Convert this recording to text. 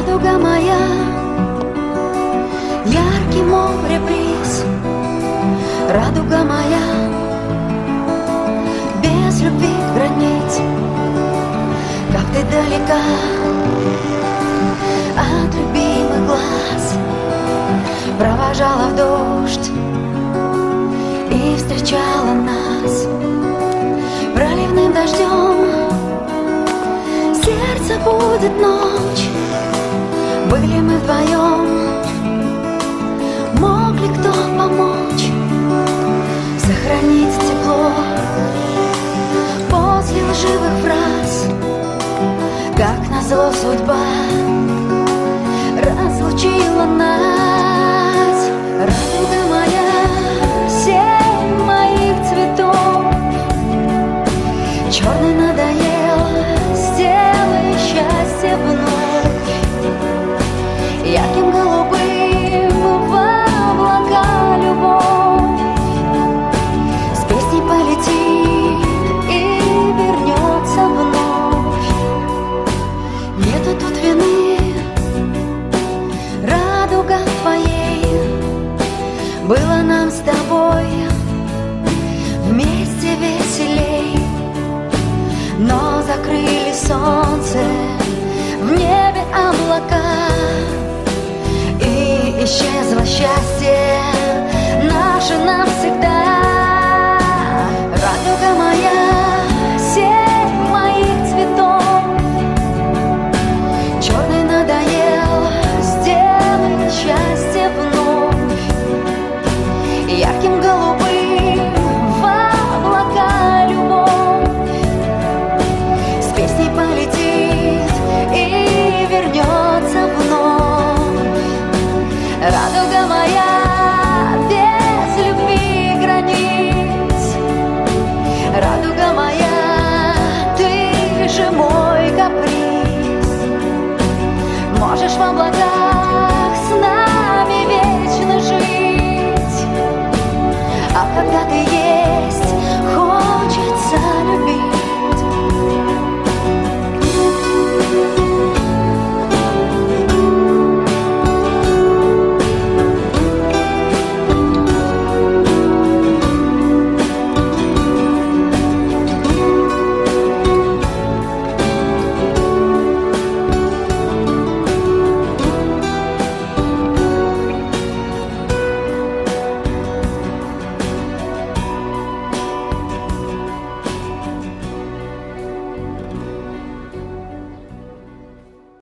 радуга моя, яркий море бриз, радуга моя, без любви границ, как ты далека от любимых глаз, провожала в дождь и встречала нас проливным дождем. Сердце будет ночь, были мы вдвоем, мог ли кто помочь сохранить тепло после лживых фраз? Как назло судьба разлучила нас. Радуга моя, семь моих цветов, черный надоел, сделай счастье вновь. Ярким голубым в облака любовь с песней полетит и вернется вновь. Нету тут вины, радуга твоей, было нам с тобой вместе веселей, но закрыли солнце, в небе облака, и исчезло счастье наше навсегда. Радуга моя, семь моих цветов, черный надоел, сделай счастье вновь. Ярким голубым в облака любовь с песней полетит и вернется вновь. Радуга моя, без любви границ, радуга моя, ты же мой каприз. Можешь в облака